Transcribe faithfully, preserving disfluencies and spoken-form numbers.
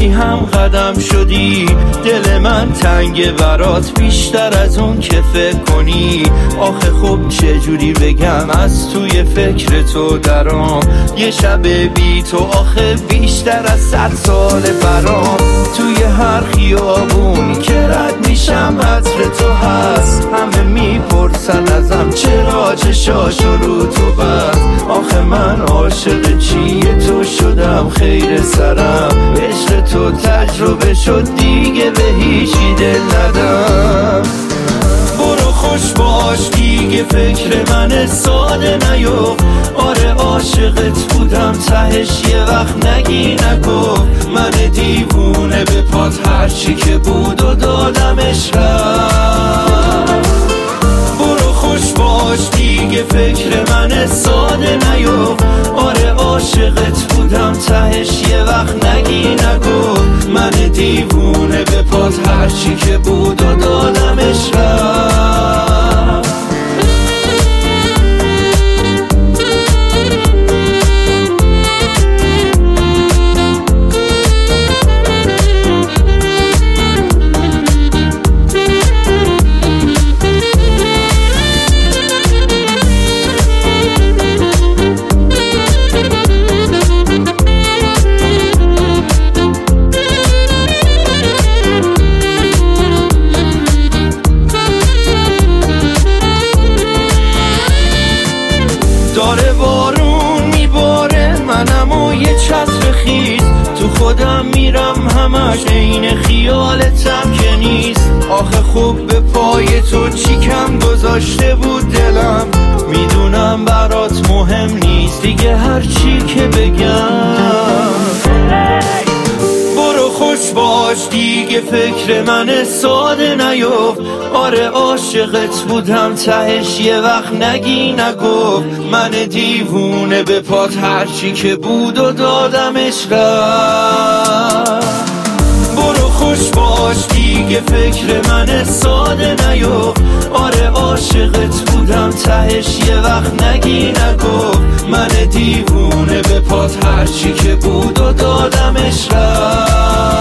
هم قدم شدی، دل من تنگ برات بیشتر از اون که فکر کنی. آخه خب چجوری بگم از توی فکر تو درام، یه شب بی تو آخه بیشتر از صد سال برام. توی هر خیابونی که رد میشم عطر تو هست، همه میپرسن ازم چرا چشاشو رو تو بست. آخه من عاشق چیه تو شدم خیر سرم، عشق تو تجربه شد دیگه به هیچی دل ندم. برو خوش باش دیگه فکر من ساده نیو، آره عاشقت بودم تهش یه وقت نگی نگو. من دیوونه به پات هرچی که بود و دادمش رفت. برو خوش باش دیگه فکر من ساده نیو، آره عاشقت بودم تهش یه وقت نگی نگو. من دیوونه به پات هرچی که بود و دادمش رفت. داره بارون میباره منم و یه چتر خیز، تو خودم میرم همش عین خیالتم که نیست. آخه خوب به پای تو چی کم گذاشته بود دلم، میدونم برات مهم نیست دیگه هر چی که بگم. برو خوش باش دیگه فکر من ساده نیو، آره عاشقت بودم تهش یه وقت نگی نگو. من دیوونه به پات هرچی که بود و دادمش رفت. برو خوش باش دیگه فکر من ساده نیو، آره عاشقت بودم تهش یه وقت نگی نگو. من دیوونه به پات هرچی که بود و دادمش رفت.